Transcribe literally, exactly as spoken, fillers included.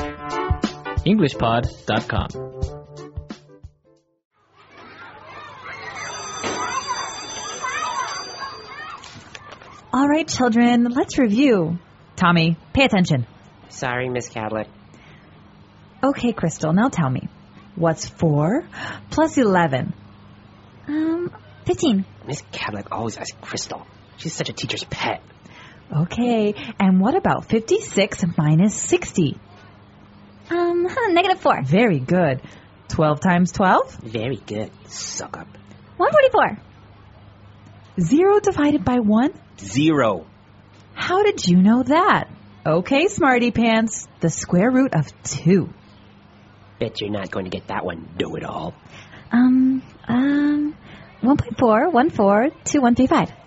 English Pod dot com. All right, children, let's review. Tommy, pay attention. Sorry, Miss Cadlet. Okay, Crystal, now tell me. What's four plus eleven? Um, fifteen. Miss Cadlet always asks Crystal. She's such a teacher's pet. Okay, and what about fifty-six minus sixty? Um, huh, negative four. Very good. twelve times twelve? Very good. Suck up. one forty-four. Zero divided by one? Zero. How did you know that? Okay, smarty pants. The square root of two. Bet you're not going to get that one, know-it-all. Um, um, one point four one four two one three five.